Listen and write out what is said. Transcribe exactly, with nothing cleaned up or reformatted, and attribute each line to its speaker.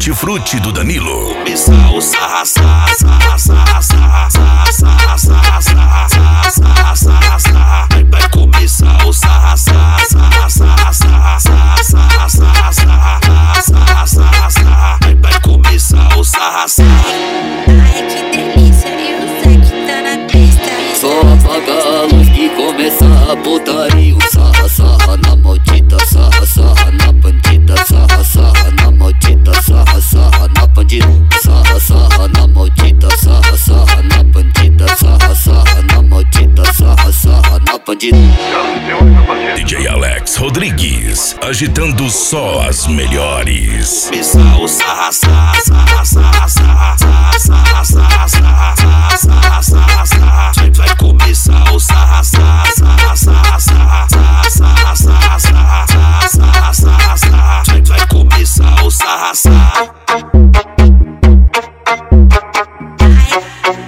Speaker 1: Hortifruti do Danilo.
Speaker 2: Começar o sarra, sarra, sarra, sarra, sarra, sarra, sarra, sarra, sarra, sarra, sarra, sarra. Vai começar o sarra, sarra, sarra, sarra, sarra, sarra, sarra, sarra, sarra, sarra, sarra, sarra. Vai começar o sarra, sarra.
Speaker 3: Ai, que delícia, eu sei que tá na pista.
Speaker 4: Só apaga a luz que começa a putaria. Sarra, sarra na maldita, sarra, sarra na bandida, sarra, sarra na maldita, sarra, sarra na bandida, sarra, sarra na maldita, sarra, sarra na bandida, sarra, sarra na maldita, sarra, sarra na bandida.
Speaker 1: D J Alex Rodrigues, agitando só as melhores.
Speaker 2: Começar o sarra, sarra, sarra, sarra, sarra, sarra, sarra, sarra, sarra, sarra, sarra, sarra. Vai começar o sarra, sarra, sarra, sarra, sarra, sarra, sarra, sarra, sarra, sarra, sarra. Vai começar o sarra, sarra.